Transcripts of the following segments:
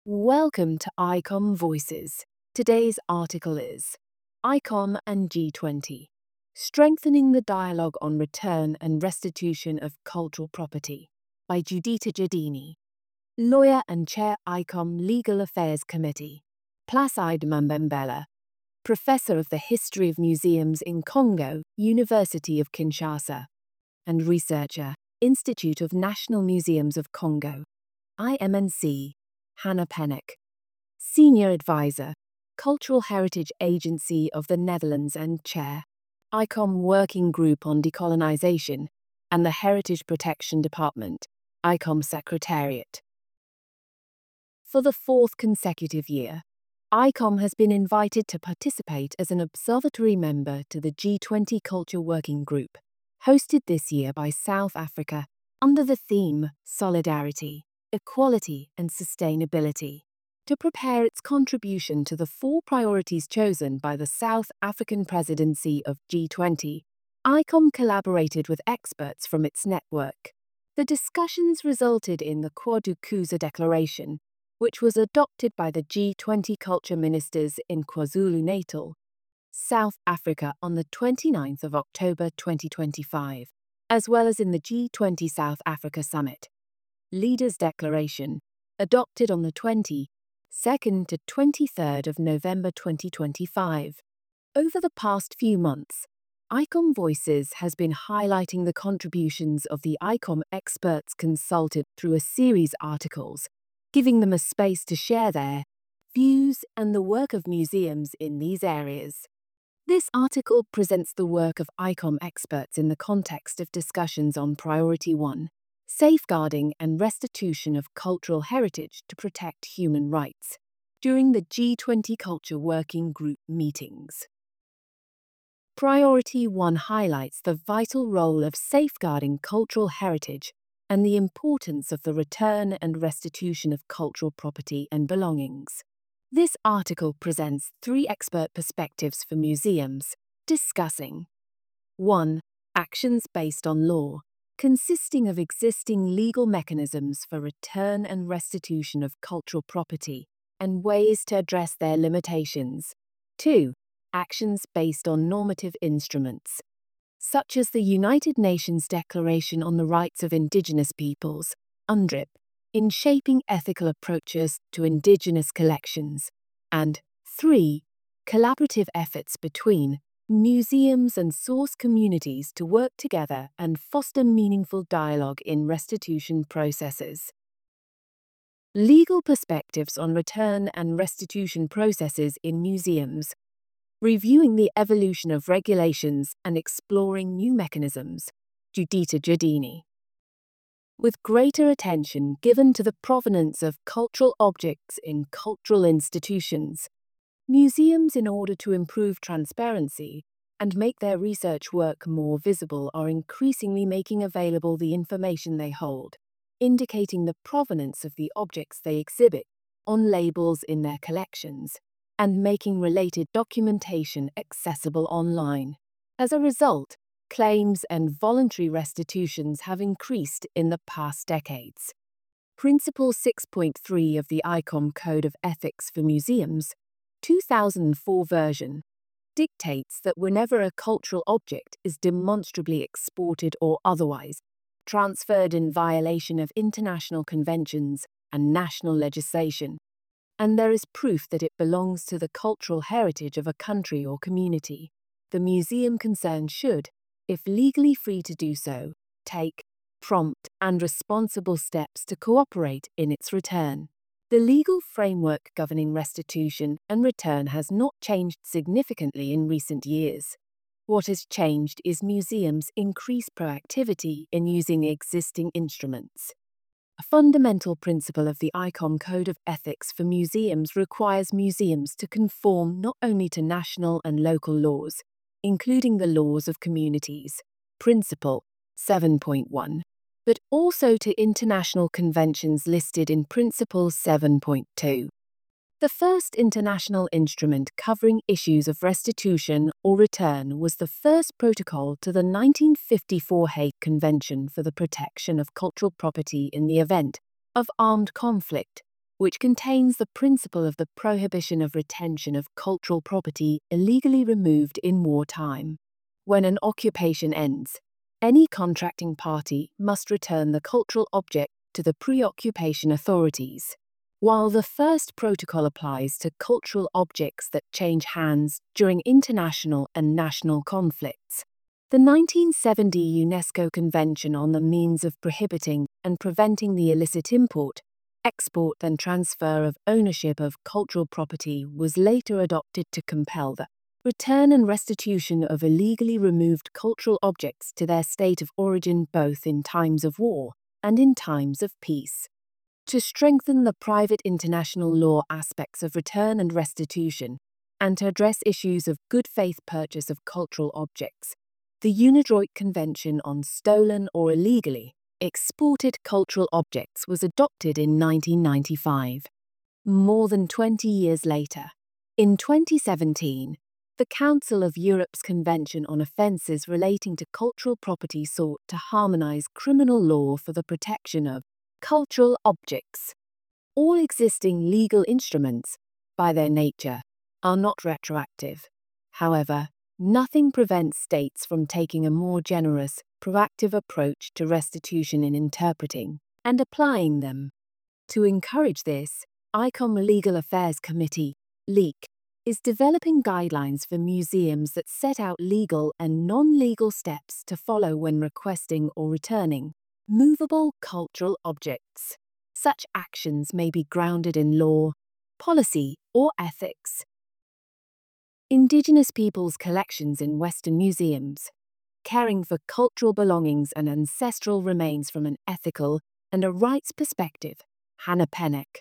Welcome to ICOM Voices. Today's article is ICOM and G20, Strengthening the Dialogue on Return and Restitution of Cultural Property by Giuditta Giardini, lawyer and chair ICOM Legal Affairs Committee, Placide Mambembela, professor of the History of Museums in Congo, University of Kinshasa, and researcher, Institute of National Museums of Congo, IMNC, Hannah Pennock, Senior Advisor, Cultural Heritage Agency of the Netherlands and Chair, ICOM Working Group on Decolonization, and the Heritage Protection Department, ICOM Secretariat. For the fourth consecutive year, ICOM has been invited to participate as an observatory member to the G20 Culture Working Group, hosted this year by South Africa under the theme Solidarity, Equality and Sustainability, to prepare its contribution to the four priorities chosen by the South African presidency of G20. ICOM collaborated with experts from its network. The discussions resulted in the KwaDukuza Declaration, which was adopted by the G20 culture ministers in KwaZulu-Natal, South Africa on the 29th of October 2025, as well as in the G20 South Africa Summit. Leaders' Declaration, adopted on the 22nd to 23rd of November 2025. Over the past few months, ICOM Voices has been highlighting the contributions of the ICOM experts consulted through a series of articles, giving them a space to share their views and the work of museums in these areas. This article presents the work of ICOM experts in the context of discussions on Priority 1, Safeguarding and Restitution of Cultural Heritage to Protect Human Rights, during the G20 Culture Working Group meetings. Priority 1 highlights the vital role of safeguarding cultural heritage and the importance of the return and restitution of cultural property and belongings. This article presents three expert perspectives for museums, discussing 1. Actions based on law, consisting of existing legal mechanisms for return and restitution of cultural property and ways to address their limitations. 2. Actions based on normative instruments, such as the United Nations Declaration on the Rights of Indigenous Peoples, UNDRIP, in shaping ethical approaches to Indigenous collections. And 3. Collaborative efforts between museums and source communities to work together and foster meaningful dialogue in restitution processes. Legal perspectives on return and restitution processes in museums, reviewing the evolution of regulations and exploring new mechanisms. Giuditta Giardini. With greater attention given to the provenance of cultural objects in cultural institutions, museums, in order to improve transparency and make their research work more visible, are increasingly making available the information they hold, indicating the provenance of the objects they exhibit on labels in their collections, and making related documentation accessible online. As a result, claims and voluntary restitutions have increased in the past decades. Principle 6.3 of the ICOM Code of Ethics for Museums, 2004 version, dictates that whenever a cultural object is demonstrably exported or otherwise transferred in violation of international conventions and national legislation, and there is proof that it belongs to the cultural heritage of a country or community, the museum concerned should, if legally free to do so, take prompt and responsible steps to cooperate in its return. The legal framework governing restitution and return has not changed significantly in recent years. What has changed is museums' increased proactivity in using existing instruments. A fundamental principle of the ICOM Code of Ethics for Museums requires museums to conform not only to national and local laws, including the laws of communities, Principle 7.1, but also to international conventions listed in Principle 7.2. The first international instrument covering issues of restitution or return was the first protocol to the 1954 Hague Convention for the Protection of Cultural Property in the Event of Armed Conflict, which contains the principle of the prohibition of retention of cultural property illegally removed in wartime. When an occupation ends, any contracting party must return the cultural object to the pre-occupation authorities. While the first protocol applies to cultural objects that change hands during international and national conflicts, the 1970 UNESCO Convention on the Means of Prohibiting and Preventing the Illicit Import, Export and Transfer of Ownership of Cultural Property was later adopted to compel the return and restitution of illegally removed cultural objects to their state of origin both in times of war and in times of peace. To strengthen the private international law aspects of return and restitution, and to address issues of good faith purchase of cultural objects, the UNIDROIT Convention on Stolen or Illegally Exported Cultural Objects was adopted in 1995. More than 20 years later, in 2017, the Council of Europe's Convention on Offences Relating to Cultural Property sought to harmonise criminal law for the protection of cultural objects. All existing legal instruments, by their nature, are not retroactive. However, nothing prevents states from taking a more generous, proactive approach to restitution in interpreting and applying them. To encourage this, ICOM Legal Affairs Committee, LEAC, is developing guidelines for museums that set out legal and non-legal steps to follow when requesting or returning movable cultural objects. Such actions may be grounded in law, policy, or ethics. Indigenous peoples' collections in Western museums. Caring for cultural belongings and ancestral remains from an ethical and a rights perspective. Hannah Pennock.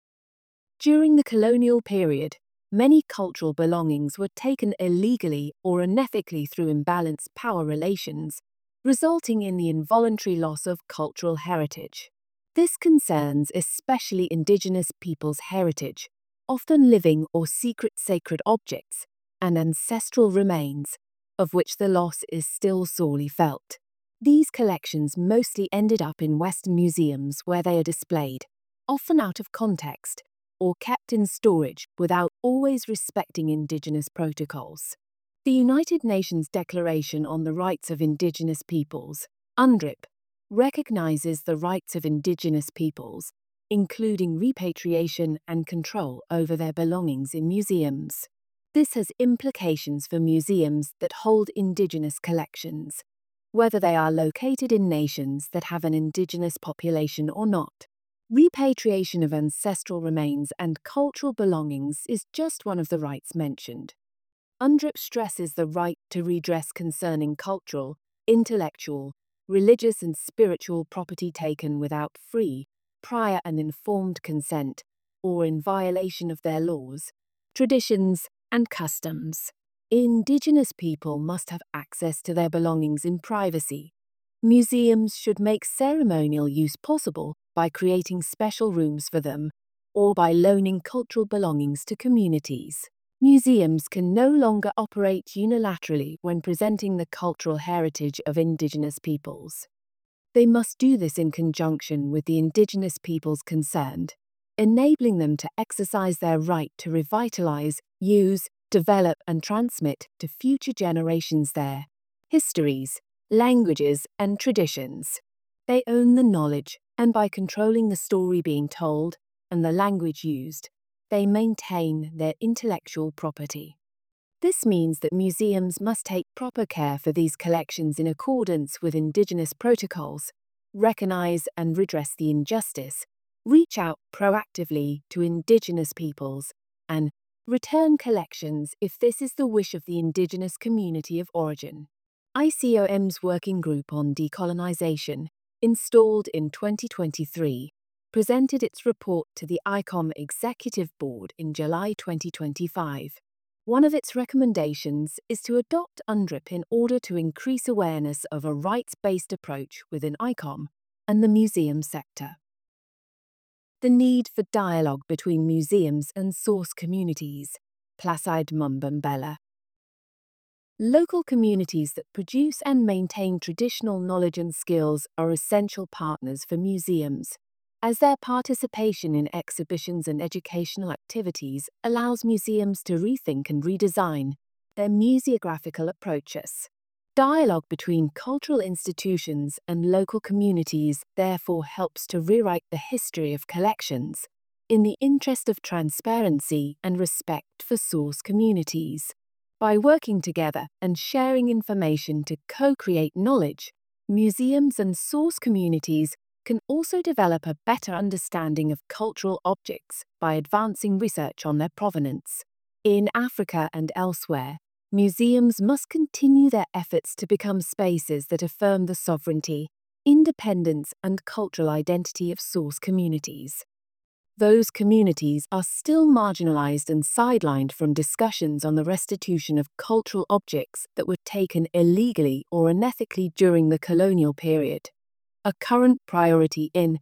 During the colonial period, many cultural belongings were taken illegally or unethically through imbalanced power relations, resulting in the involuntary loss of cultural heritage. This concerns especially Indigenous peoples' heritage, often living or secret sacred objects, and ancestral remains, of which the loss is still sorely felt. These collections mostly ended up in Western museums where they are displayed, often out of context, or kept in storage without always respecting Indigenous protocols. The United Nations Declaration on the Rights of Indigenous Peoples, UNDRIP, recognizes the rights of Indigenous peoples, including repatriation and control over their belongings in museums. This has implications for museums that hold Indigenous collections, whether they are located in nations that have an Indigenous population or not. Repatriation of ancestral remains and cultural belongings is just one of the rights mentioned. UNDRIP stresses the right to redress concerning cultural, intellectual, religious and spiritual property taken without free, prior and informed consent, or in violation of their laws, traditions, and customs. Indigenous people must have access to their belongings in privacy. Museums should make ceremonial use possible by creating special rooms for them, or by loaning cultural belongings to communities. Museums can no longer operate unilaterally when presenting the cultural heritage of Indigenous peoples. They must do this in conjunction with the Indigenous peoples concerned, enabling them to exercise their right to revitalize, use, develop and transmit to future generations their histories, languages and traditions. They own the knowledge, and by controlling the story being told and the language used, they maintain their intellectual property. This means that museums must take proper care for these collections in accordance with Indigenous protocols, recognize and redress the injustice, reach out proactively to Indigenous peoples, and return collections if this is the wish of the Indigenous community of origin. ICOM's Working Group on Decolonization, installed in 2023, presented its report to the ICOM Executive Board in July 2025. One of its recommendations is to adopt UNDRIP in order to increase awareness of a rights-based approach within ICOM and the museum sector. The need for dialogue between museums and source communities. Placide Mumbambela. Local communities that produce and maintain traditional knowledge and skills are essential partners for museums. as their participation in exhibitions and educational activities allows museums to rethink and redesign their museographical approaches. Dialogue between cultural institutions and local communities therefore helps to rewrite the history of collections in the interest of transparency and respect for source communities. By working together and sharing information to co-create knowledge, museums and source communities can also develop a better understanding of cultural objects by advancing research on their provenance. In Africa and elsewhere, museums must continue their efforts to become spaces that affirm the sovereignty, independence, and cultural identity of source communities. Those communities are still marginalized and sidelined from discussions on the restitution of cultural objects that were taken illegally or unethically during the colonial period. A current priority in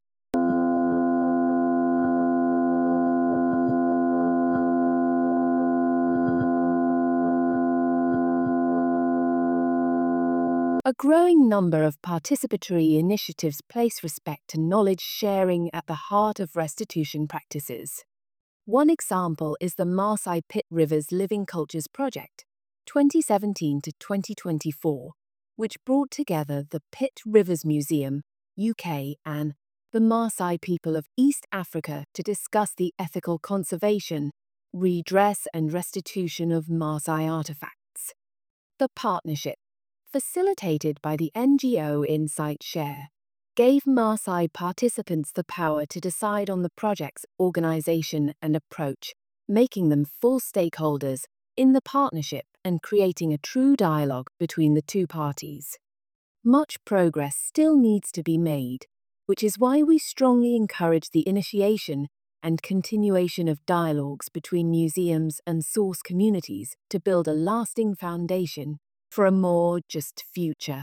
a growing number of participatory initiatives place respect and knowledge sharing at the heart of restitution practices. One example is the Maasai Pit Rivers Living Cultures Project, 2017 to 2024, which brought together the Pit Rivers Museum, UK, and the Maasai people of East Africa to discuss the ethical conservation, redress, and restitution of Maasai artifacts. The partnership, facilitated by the NGO Insight Share, gave Maasai participants the power to decide on the project's organization and approach, making them full stakeholders in the partnership and creating a true dialogue between the two parties. Much progress still needs to be made, which is why we strongly encourage the initiation and continuation of dialogues between museums and source communities to build a lasting foundation for a more just future.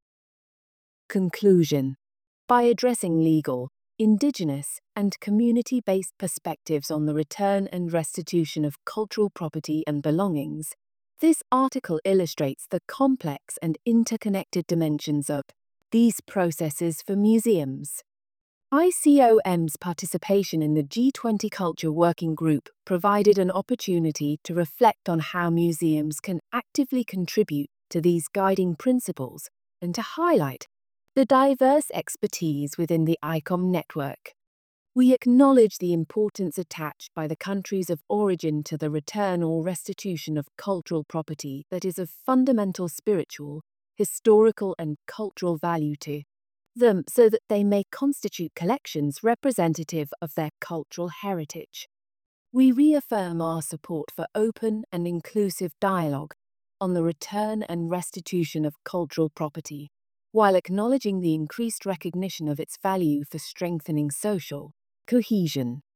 Conclusion. By addressing legal, indigenous, and community-based perspectives on the return and restitution of cultural property and belongings, this article illustrates the complex and interconnected dimensions of these processes for museums. ICOM's participation in the G20 Culture Working Group provided an opportunity to reflect on how museums can actively contribute to these guiding principles and to highlight the diverse expertise within the ICOM network. We acknowledge the importance attached by the countries of origin to the return or restitution of cultural property that is of fundamental spiritual, historical, and cultural value to them so that they may constitute collections representative of their cultural heritage. We reaffirm our support for open and inclusive dialogue on the return and restitution of cultural property, while acknowledging the increased recognition of its value for strengthening social cohesion.